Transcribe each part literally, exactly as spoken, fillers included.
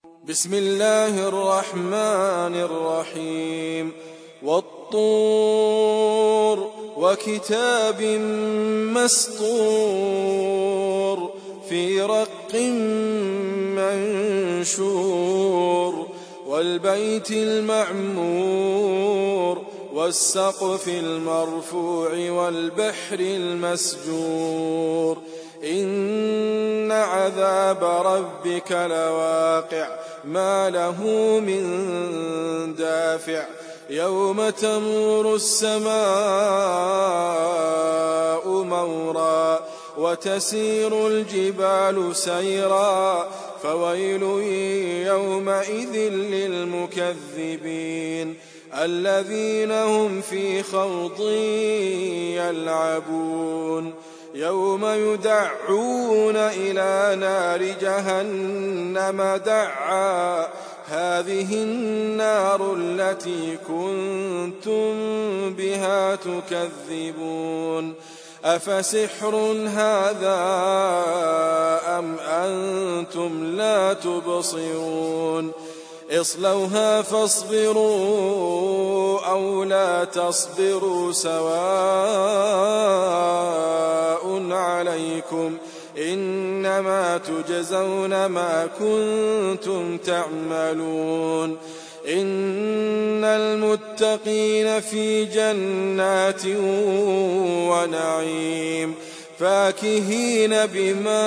بسم الله الرحمن الرحيم والطور وكتاب مسطور في رق منشور والبيت المعمور والسقف المرفوع والبحر المسجور إن عذاب ربك لواقع ما له من دافع يوم تمور السماء مورا وتسير الجبال سيرا فويل يومئذ للمكذبين الذين هم في خوض يلعبون يوم يدعون إلى نار جهنم دعا هذه النار التي كنتم بها تكذبون أفسحر هذا أم أنتم لا تبصرون اصلوها فاصبروا أو لا تصبروا سواء عليكم إنما تجزون ما كنتم تعملون إن المتقين في جنات ونعيم فاكهين بما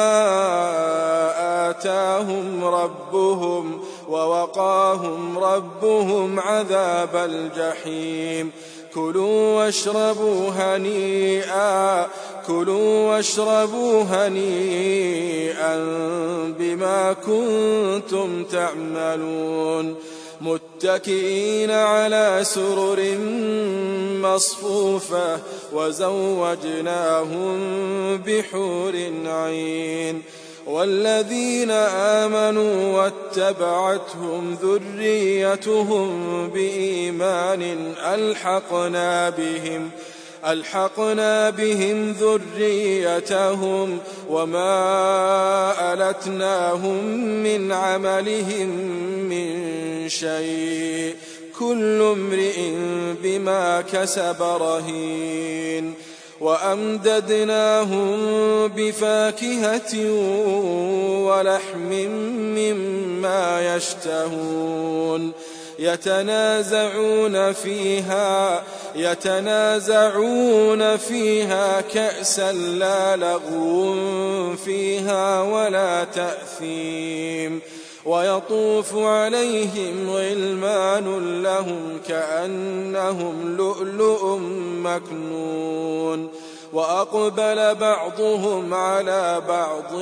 آتاهم ربهم ووقاهم ربهم عذاب الجحيم كلوا واشربوا هنيئا كلوا واشربوا هنيئا بما كنتم تعملون متكئين على سرر مصفوفة وزوجناهم بحور عين والذين آمنوا واتبعتهم ذريتهم بإيمان ألحقنا بهم ألحقنا بهم ذريتهم وما ألتناهم من عملهم من شيء كل امرئ بما كسب رهين وأمددناهم بفاكهة ولحم مما يشتهون يتنازعون فيها يتنازعون فيها كأسا لا لغو فيها ولا تأثيم ويطوف عليهم غلمان لهم كأنهم لؤلؤ مكنون وأقبل بعضهم على بعض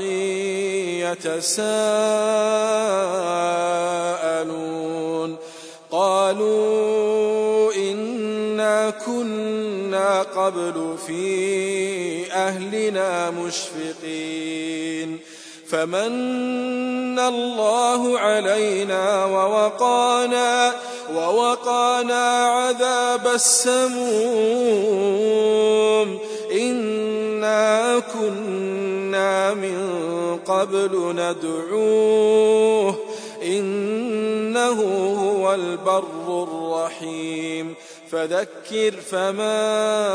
يتساءلون قالوا إنا كنا قبل في أهلنا مشفقين فمن الله علينا ووقانا ووقانا عذاب السموم إنا كنا من قبل ندعوه إنه هو البر الرحيم فذكر فما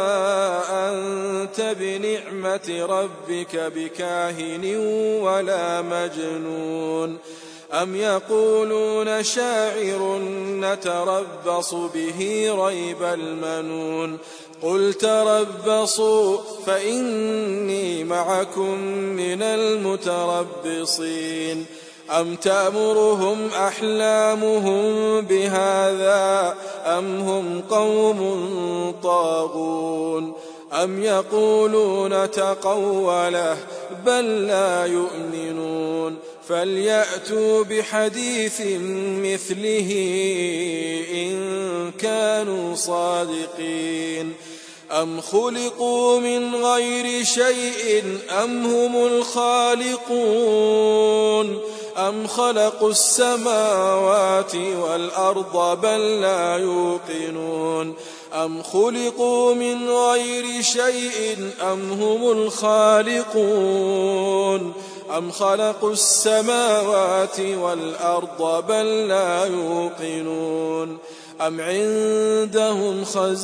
أنت بنعمة ربك بكاهن ولا مجنون أم يقولون شاعر نتربص به ريب المنون قل تربصوا فإني معكم من المتربصين أم تأمرهم أحلامهم بهذا أم هم قوم طاغون أم يقولون تقوله بل لا يؤمنون فليأتوا بحديث مثله إن كانوا صادقين أم خلقوا من غير شيء أم هم الخالقون أم خلقوا السماوات والأرض بل لا يوقنون أم خلقوا من غير شيء أم هم الخالقون أم خلقوا السماوات والأرض بل لا يوقنون أم عندهم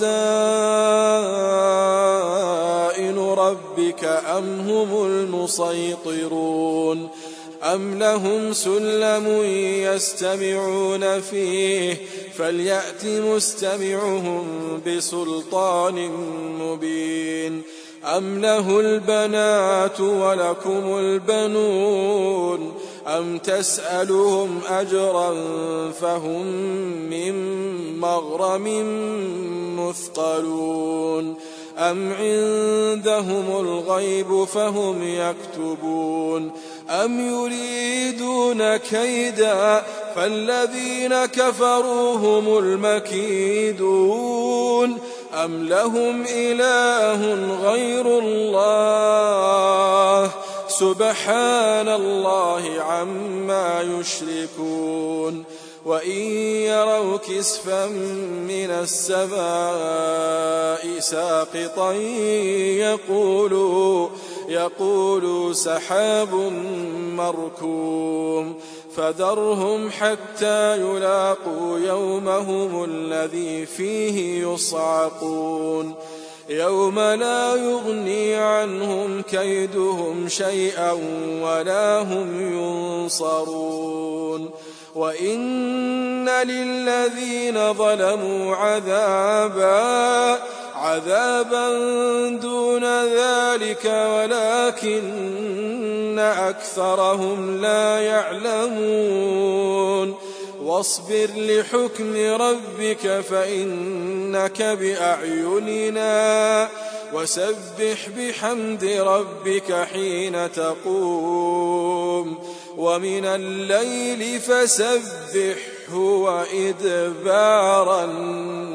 خزائن ربك أم هم المسيطرون أم لهم سلم يستمعون فيه فليأت مستمعهم بسلطان مبين أم له البنات ولكم البنون أم تسألهم أجرا فهم من مغرم مثقلون أم عندهم الغيب فهم يكتبون أم يريدون كيدا فالذين كفروا هم المكيدون أم لهم إله غير الله سبحان الله عما يشركون وإن يروا كسفا من السماء ساقطا يقولوا, يقولوا سحاب مركوم فذرهم حتى يلاقوا يومهم الذي فيه يصعقون يوم لا يغني عنهم كيدهم شيئا ولا هم ينصرون وإن للذين ظلموا عذابا عذابا دون ذلك ولكن أكثرهم لا يعلمون واصبر لحكم ربك فإنك بأعيننا وسبح بحمد ربك حين تقوم ومن الليل فسبحه وإدبار النجوم.